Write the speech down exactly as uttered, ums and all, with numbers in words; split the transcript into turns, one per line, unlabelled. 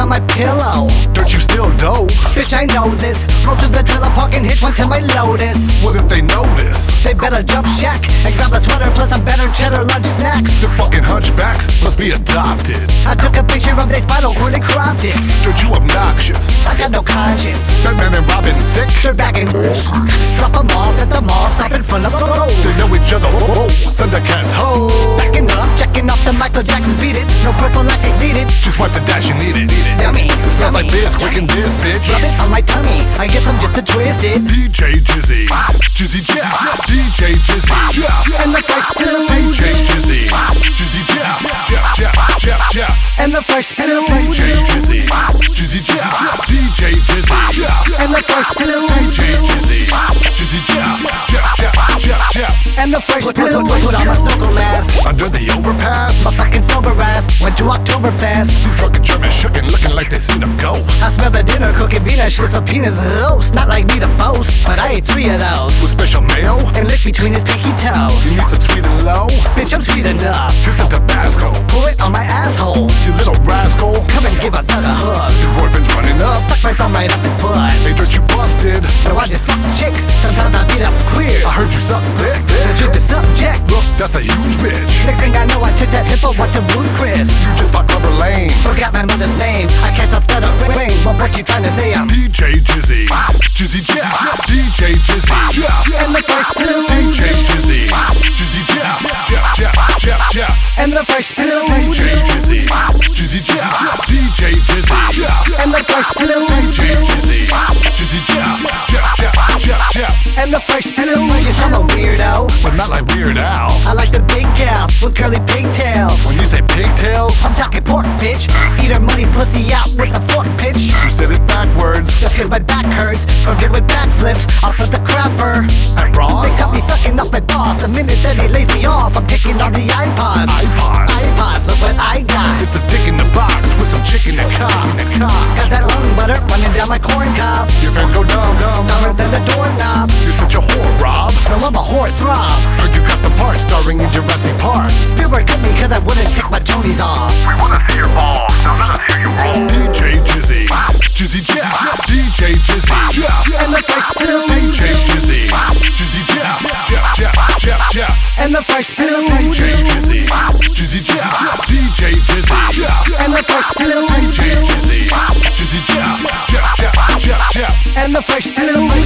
on my pillow.
Don't you still dope?
Bitch, I know this. Roll through the trailer park and hit one to my Lotus.
What if they notice?
They better jump shack and grab a sweater plus some better cheddar lunch snacks.
The fucking hunchbacks must be adopted.
I took a picture of their spinal cord and cropped it.
Don't you obnoxious?
I got no conscience.
Batman and Robin thick.
They're back in. Drop them off at the mall, stop in front of a road.
They know each other. Oh, Thundercats, ho.
Backing up, checking off the Michael Jackson's Beat It. No prophylactics needed.
Just wipe the dash, you need it.
Yummy.
It smells like this, quick and this, bitch.
Rub it on my tummy. I guess I'm just a twisted.
D J Jizzy, Jizzy Jeff, D J Jizzy, Jeff,
And the first pill.
D J Jizzy, Jizzy Jeff, Jeff, Jeff, Jeff, Jeff,
And the first pill.
D J Jizzy, Jizzy Jeff, D J Jizzy, Jeff,
And the first pill.
D J Jizzy, Jizzy Jeff, Jeff, Jeff, Jeff, Jeff.
And the first pill. Put, put on my circle mask.
Under the overpass,
My fucking sober ass went to Oktoberfest.
these drunken Germans shookin', looking like they seen a ghost.
I smell the dinner cooking Venus with a penis roast. Not like me to boast, but I ate three of those.
With special mayo,
And lick between his pinky toes.
you need some sweet and low.
Bitch, I'm sweet enough.
Here's some Tabasco,
Pour it on my asshole.
you little rascal.
Come and give a thug a hug.
Your boyfriend's running up.
Suck my thumb right up his butt.
Hey, don't you busted?
No, I just fuck chicks. Sometimes I beat up queers.
I heard you suck dick.
But you're the subject.
Look, that's a huge bitch.
Next thing I know, I took that hippo what to Ruth Chris.
You just fucked Clever Lane.
Forgot my mother's name. I can't stop stutter ring. But what you trying to say? I'm
D J Jizzy, Jizzy Jeff, D J Jizzy, Jeff,
And the first pill.
D J Jizzy, Jizzy Jeff, Jeff, Jeff, Jeff, Jeff,
And the first pill.
D J Jizzy, Jizzy Jeff, D J Jizzy, Jeff,
And the first pill.
D J Jizzy, Jizzy Jeff, Jeff, Jeff, Jeff, Jeff,
And the first pill. Yes, I'm a weirdo.
but not like Weird Al.
I like the big gals with curly pigtails.
When you say pigtails,
I'm talking pork, bitch. Eat her money pussy out with a fork, bitch.
you said it backwards.
Just cause my back hurts from doing backflips off of the crapper.
At
They
Ross,
cut me sucking up my balls. The minute that he lays me off, I'm kicking on the iPod.
iPod.
iPods, look what I got.
It's a dick in the box with some chicken and cock.
Got that lung butter running down my corn cob.
Your fans go dumb, dumb,
Dumber than the doorknob.
You're such a whore, Rob.
No, I'm a whore throb.
Heard you got the part starring in Jurassic Park.
Spielberg cut me cause I wouldn't take my Tonys off.
We wanna see your balls, now let us hear you roll. D J Jizzy, Jizzy Jeff, D J Jizzy, Jeff,
And the first pill.
D J Jizzy, Jizzy Jeff, Jeff, Jeff, Jeff, Jeff,
And the first pill.
D J Jizzy, Jizzy Jeff, D J Jizzy, Jeff,
And the first pill.
D J Jizzy, Jizzy Jeff, Jeff, Jeff, Jeff, Jeff,
And the first pill.